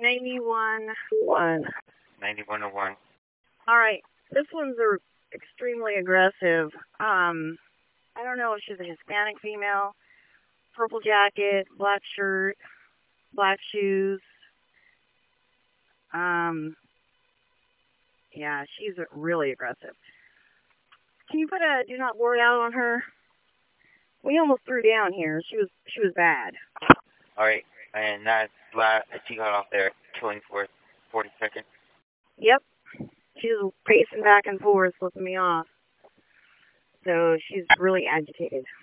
9101. 9101. All right. This one's extremely aggressive. I don't know if she's a Hispanic female. Purple jacket, black shirt, black shoes. Yeah, she's really aggressive. Can you put a do not board out on her? We almost threw down here. She was bad. All right, and that's she got off there, 42nd. Yep. She was pacing back and forth, flipping me off. So she's really agitated.